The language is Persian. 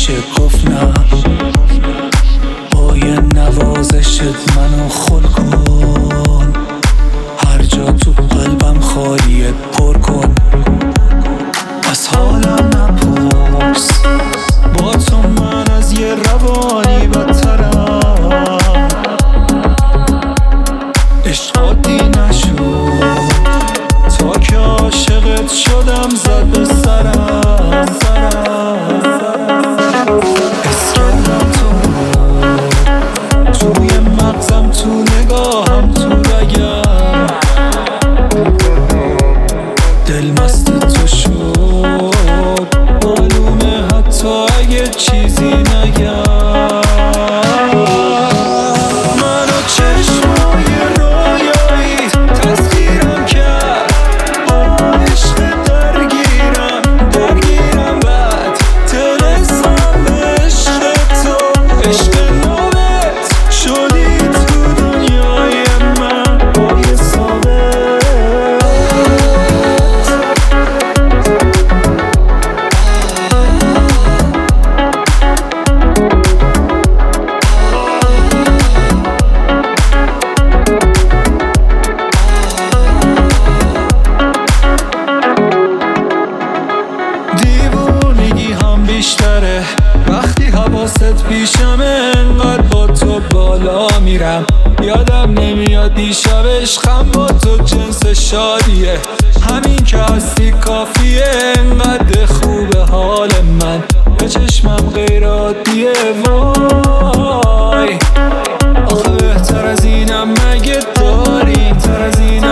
میشه گفت نه. با یه نوازشت منو خل کن، هر جا تو قلبم خالیه پر کن. از حالم نپرس، با تو من از یه روانی بدترم. عشق عادی نشد تا که عاشقت شدم، زد به سرم. اسکلم توی مغزم، تو نگاهم، تو رگم. دل مست تو شد، معلومه حتی اگه چیزی نگم. منو چشمای رویایی تسخیرم کرد، با عشق درگیرم بعد تلسم به عشق تو. عشق نوبت شدی تو دنیای من، با یه ثابت. دیوونگی هم بیشتره وقتی حواست پیشمه، انقدر با تو بالا میرم یادم نمیاد دیشب. عشقم با تو جنس شادیه، همین که هستی کافیه. انقدر خوبه حال من، به چشمم غیر عادیه. وای آخه بهتر از اینم مگه داری؟ تر از این